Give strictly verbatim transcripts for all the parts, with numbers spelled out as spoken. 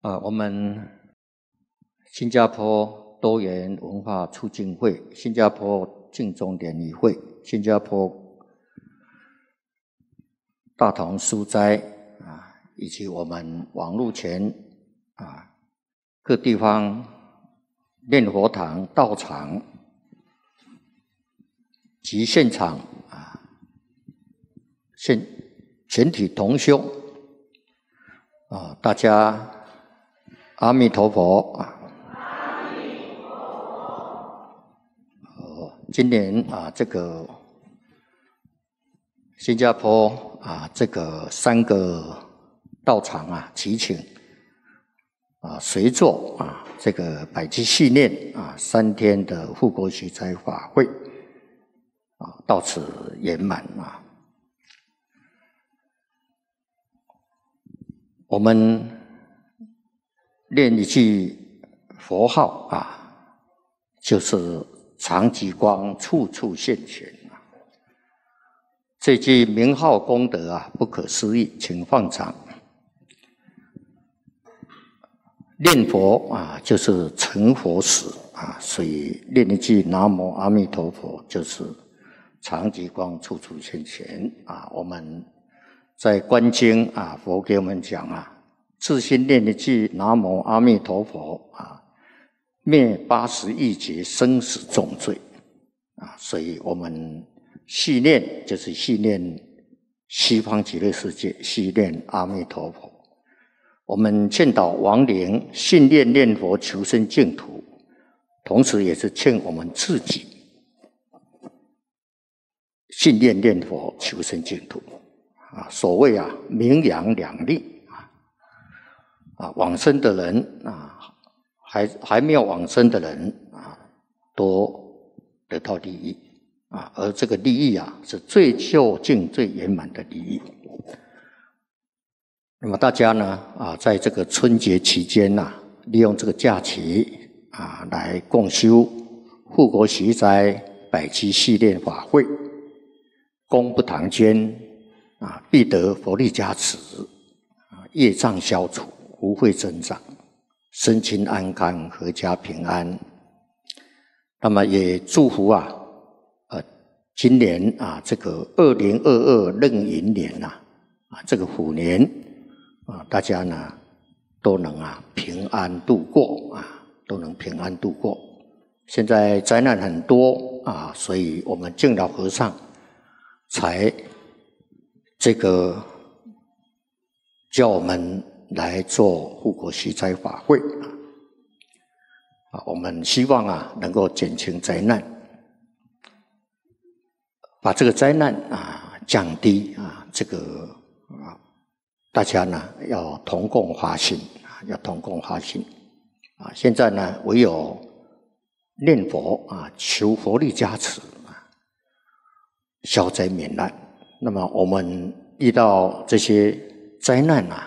啊，我们新加坡多元文化促进会、新加坡敬宗联谊会、新加坡大同书斋啊，以及我们网络前啊各地方念佛堂、道场及现场啊，现全体同修啊，大家阿弥陀佛啊！ 阿弥陀佛。 哦，今年啊，这个新加坡啊，这个三个道场啊，祈请啊，随座啊，这个百济系念啊，三天的护国息灾法会啊，到此圆满啊。我们念一句佛号啊，就是常寂光处处现前啊。这句名号功德啊，不可思议，请放掌。念佛啊，就是成佛时啊，所以念一句南无阿弥陀佛，就是常寂光处处现前啊。我们在观经啊，佛给我们讲啊，自心念一句南无阿弥陀佛啊，灭八十亿劫生死重罪啊。所以我们系念就是系念西方极乐世界，系念阿弥陀佛。我们劝导亡灵信念念佛求生净土，同时也是劝我们自己信念念佛求生净土啊。所谓啊，名扬两利啊，啊，往生的人啊，还还没有往生的人啊，都得到利益啊，而这个利益啊，是最究竟、最圆满的利益。那么大家呢啊，在这个春节期间呐、啊，利用这个假期啊，来共修护国息灾百济系列法会，功不唐捐啊，必得佛力加持啊，业障消除，福慧增长，身心安康，阖家平安。那么也祝福啊，呃，今年啊，这个二零二二壬寅年呐、啊，啊，这个虎年。啊，大家呢都能啊平安度过啊，都能平安度过。现在灾难很多啊，所以我们敬老和尚才这个叫我们来做护国息灾法会啊。我们希望啊能够减轻灾难，把这个灾难啊降低啊，这个啊。大家呢要同共发心啊，要同共发心啊！现在呢，唯有念佛啊，求佛力加持啊，消灾免难。那么我们遇到这些灾难啊，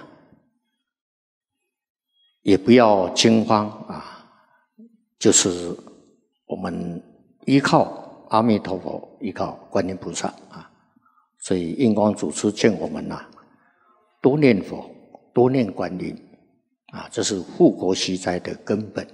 也不要惊慌啊，就是我们依靠阿弥陀佛，依靠观音菩萨啊。所以印光祖师劝我们呐、啊。多念佛，多念观音啊，这是护国息灾的根本。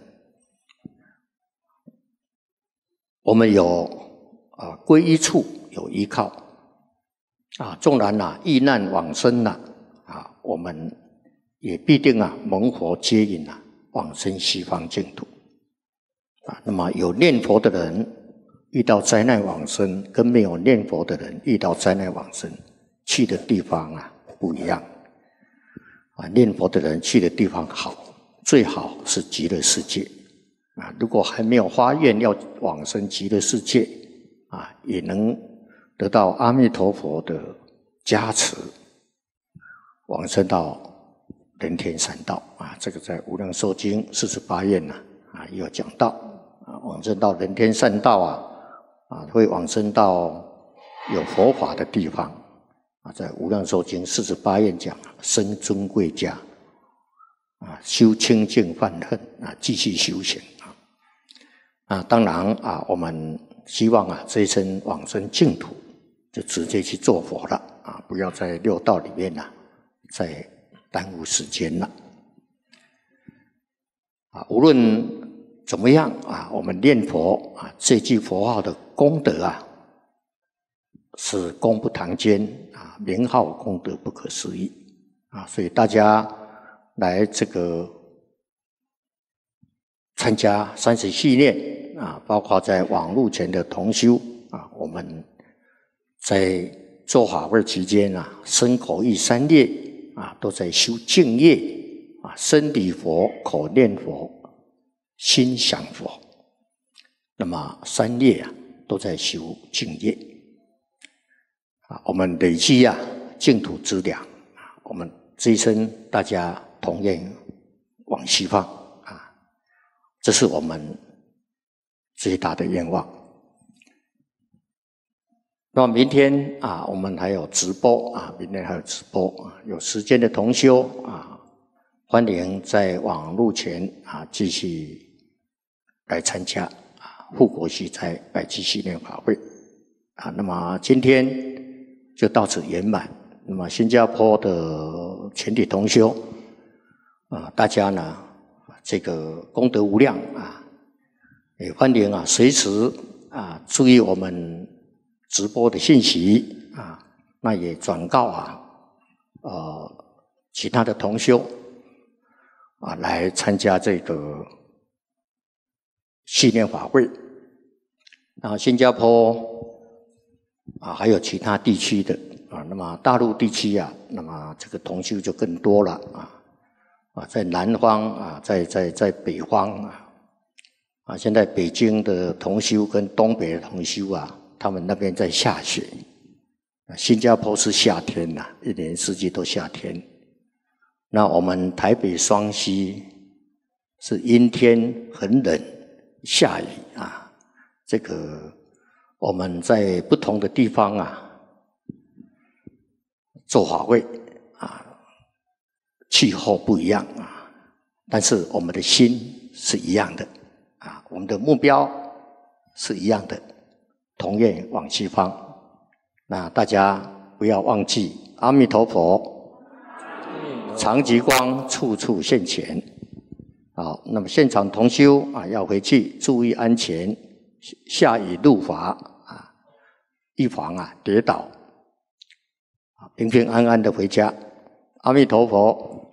我们有啊皈依处，有依靠啊，纵然呐、啊、遇难往生了啊，我们也必定啊蒙佛接引啊往生西方净土啊。那么有念佛的人遇到灾难往生，跟没有念佛的人遇到灾难往生，去的地方啊不一样。啊，念佛的人去的地方好，最好是极乐世界啊。如果还没有发愿要往生极乐世界啊，也能得到阿弥陀佛的加持，往生到人天三道啊。这个在《无量寿经》四十八愿呐啊也有讲到啊，往生到人天三道啊啊，会往生到有佛法的地方。啊，在《无量寿经》四十八愿讲，生尊贵家，啊，修清净犯恨啊，继续修行啊。啊，当然啊，我们希望啊，这一生往生净土，就直接去做佛了啊，不要在六道里面呐、啊，再耽误时间了。 啊，无论怎么样啊，我们念佛啊，这句佛号的功德啊，是功不唐捐啊，名号功德不可思议啊，所以大家来这个参加三十系列啊，包括在网络前的同修啊，我们在做法会期间啊，身口意三业啊，都在修净业啊，身礼佛，口念佛，心想佛。那么三业啊，都在修净业啊，我们累积啊净土资粮啊，我们这一生大家同愿往西方啊，这是我们最大的愿望。那么明天啊，我们还有直播啊，明天还有直播啊，有时间的同修啊，欢迎在网络前啊继续来参加啊护国息灾百济系列法会啊。那么今天就到此圆满。那么新加坡的全体同修啊，大家呢这个功德无量啊，也欢迎啊随时啊注意我们直播的信息啊，那也转告啊呃其他的同修啊来参加这个系列法会。那新加坡啊还有其他地区的啊，那么大陆地区啊，那么这个同修就更多了啊啊，在南方啊，在在在北方啊啊，现在北京的同修跟东北的同修啊，他们那边在下雪，新加坡是夏天呐、啊，一年四季都夏天。那我们台北双溪是阴天很冷，下雨啊。这个我们在不同的地方啊做法会啊，气候不一样啊，但是我们的心是一样的啊，我们的目标是一样的。同愿往西方，那大家不要忘记阿弥陀佛，常寂光处处现前。好，那么现场同修啊，要回去注意安全，下雨入法啊，预防啊跌倒，平平安安的回家。阿弥陀佛。